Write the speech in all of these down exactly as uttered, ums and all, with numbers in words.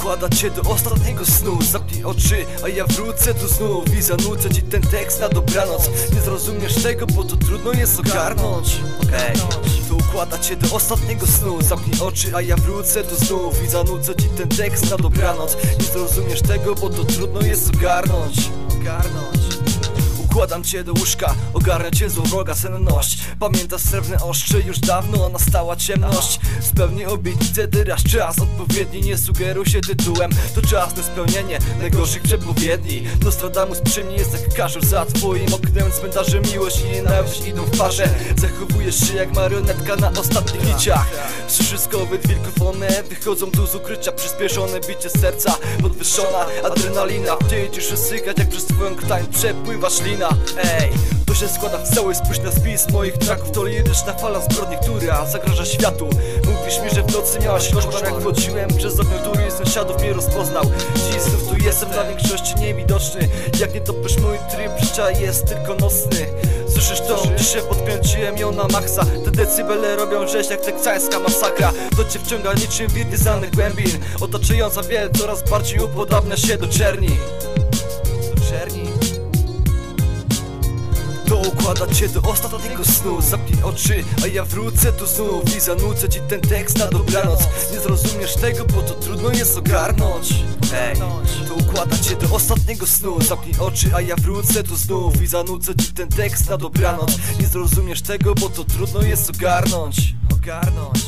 układa cię do ostatniego snu. Zamknij oczy, a ja wrócę tu znów i zanucę ci ten tekst na dobranoc. Nie zrozumiesz tego, bo to trudno jest ogarnąć. Ej, to układa cię do ostatniego snu. Zamknij oczy, a ja wrócę tu znów i zanucę ci ten tekst na dobranoc. Nie zrozumiesz tego, bo to trudno jest ogarnąć. Ogarnąć. Układam cię do łóżka, ogarnę cię złowroga senność. Pamiętasz srebrne ostrze, już dawno nastała ciemność. Spełnij obietnicę, teraz czas odpowiedni. Nie sugeruj się tytułem, to czas na spełnienie najgorszych przepowiedni. Nostradamus przy mnie jest jak każdy za twoim oknem. Cmentarze miłość i nienawiść idą w parze. Zachowujesz się jak marionetka na ostatnich niciach. Słyszysz skowyt wilków, one wychodzą tu z ukrycia. Przyspieszone bicie serca, podwyższona adrenalina. Ty idziesz sykać, jak przez twoją krtań przepływa ślina. Ej, to się składa w cały, spójrz na spis moich tracków. To liryczna fala zbrodni, która zagraża światu. Mówisz mi, że w nocy miałaś koszmar, jak wchodziłem przez okno, który sąsiadów mnie rozpoznał. Dziś znów tu jestem, dla większości niewidoczny. Jak nie topysz, mój tryb życia jest tylko nocny. Słyszysz to? Dzisiaj podkręciłem ją na maksa. Te decybele robią rzeź jak teksańska masakra. To cię wciąga niczym wir nieznanych głębin. Otaczająca biel coraz bardziej upodabnia się do czerni. Do czerni. To układa cię do ostatniego snu. Zamknij oczy, a ja wrócę tu znów i zanucę ci ten tekst na dobranoc. Nie zrozumiesz tego, bo to trudno jest ogarnąć. Ej, to układa cię do ostatniego snu. Zamknij oczy, a ja wrócę tu znów i zanucę ci ten tekst na dobranoc. Nie zrozumiesz tego, bo to trudno jest ogarnąć. Ogarnąć.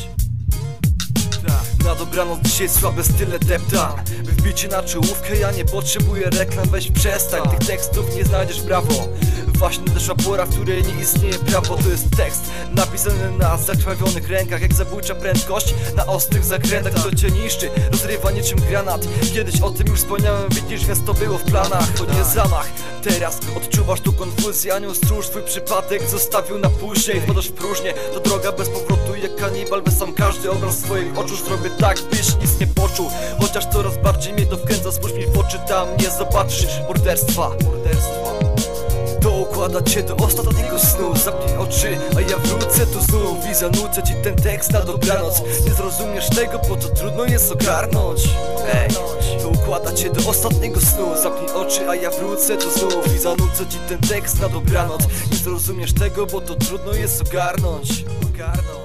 Na dobranoc dzisiaj słabe style deptam. By wbicie na czołówkę, ja nie potrzebuję reklam. Weź przestań, tych tekstów nie znajdziesz, brawo. Właśnie nadeszła pora, w której nie istnieje prawo. To jest tekst napisany na zakrwawionych rękach, jak zabójcza prędkość na ostrych zakrętach. To cię niszczy, rozrywa niczym granat. Kiedyś o tym już wspomniałem, widzisz, więc to było w planach. To nie zamach, teraz odczuwasz tu konfuzję. Anioł stróż twój przypadek zostawił na później. Wpadasz w próżnię, to droga bez powrotu. Jak kanibal, by sam każdy obraz swoich oczu zrobię tak, byś nic nie poczuł. Chociaż coraz bardziej mnie to wkręca, spójrz mi w oczy, tam nie zobaczysz morderstwa. Morderstwa. To układa cię do ostatniego snu. Zamknij oczy, a ja wrócę tu znów i zanucę ci ten tekst na dobranoc. Nie zrozumiesz tego, bo to trudno jest ogarnąć. Ej, to układa cię do ostatniego snu. Zamknij oczy, a ja wrócę tu znów i zanucę ci ten tekst na dobranoc. Nie zrozumiesz tego, bo to trudno jest ogarnąć. Ogarnąć.